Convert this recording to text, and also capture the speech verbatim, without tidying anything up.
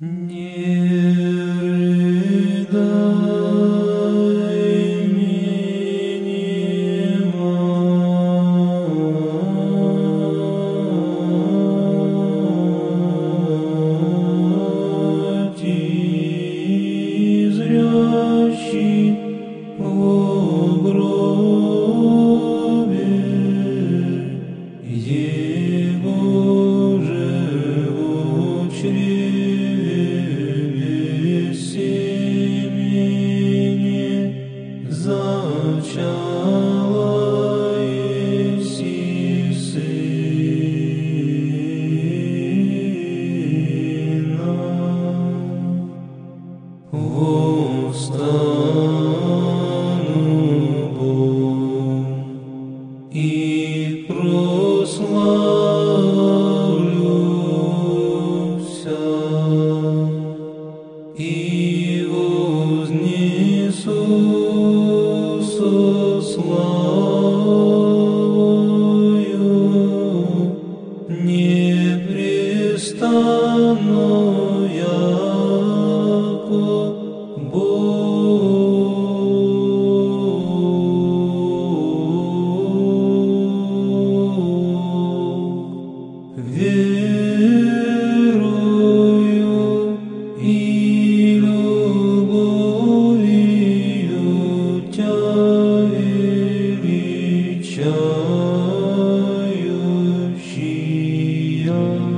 Не рыдай, минимати, зрящий во гробе, его же в чреве без семени зачала еси сына. Восстану и прославлюся, и вознесу со славою непрестанно, яко верою и любовью тя величающая.